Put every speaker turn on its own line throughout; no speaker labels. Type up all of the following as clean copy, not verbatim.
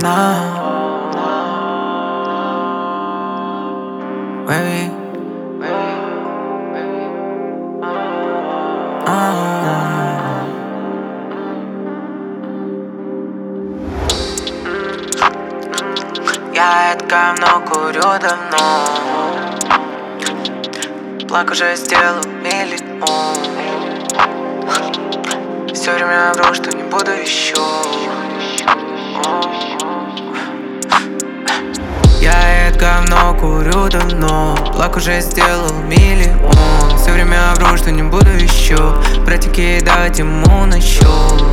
Baby. Я это говно курю давно. Плак уже сделал миллион. Все время вру, что не буду еще. Я это говно курю давно. Плак уже сделал миллион. Все время вру, что не буду еще. Братики дать ему на счет.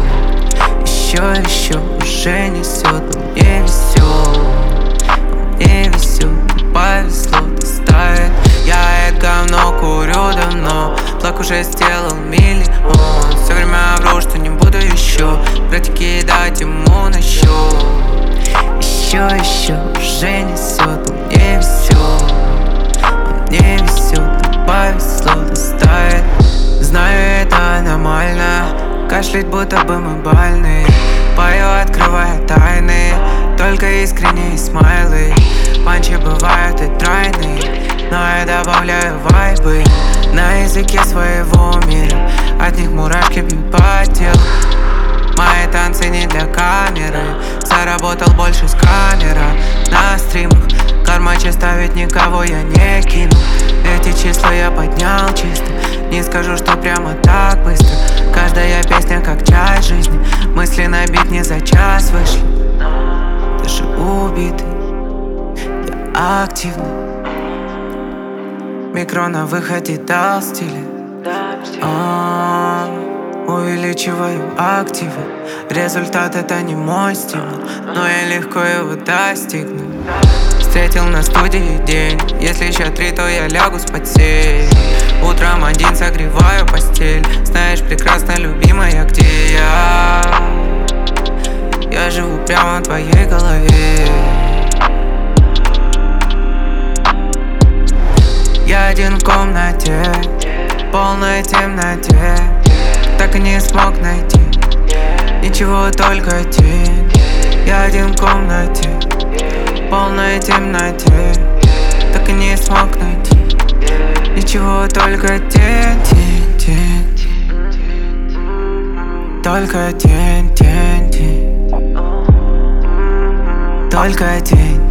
Еще уже несет, но мне весел. Мне весел, повезло доставит. Я это говно курю давно. Плак уже сделал миллион. Все время вру, что не буду еще. Братики дать ему на счет. Еще уже несет, но мне весел. Мне весел, повезло доставит. Знаю, это нормально. Кашлять, будто бы мы больны. Пою, открывая тайны. Только искренние смайлы. Панчи бывают и тройные, но я добавляю вайбы на языке своего мира. От них мурашки бьют по телу. Мои танцы не для камеры. Заработал больше с камера на стримах. Карма чиста, ведь никого я не кину. Эти числа я поднял чисто. Не скажу, что прямо так быстро. Каждая песня как часть жизни. Мысли на бит не за час вышли. Даже убитый я активный. Микро на выходе дал стиле. Увеличиваю активы. Результат это не мой стимул, но я легко его достигну. Встретил на студии день. Если еще 3, то я лягу спать. Утром один согреваю постель. Знаешь прекрасно, любимая, где я? Я живу прямо в твоей голове. Я один в комнате, полной темноте. Так и не смог найти ничего, только тень. Я один в комнате, полной темноте. Так и не смог найти ничего, только тень. Только тень. Только тень.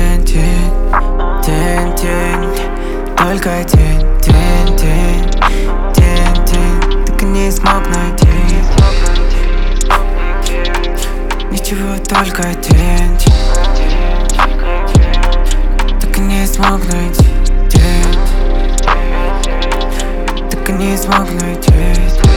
Только тень. Так и не смог найти ничего, только тень. Так и не смог найти. Так и не смог найти.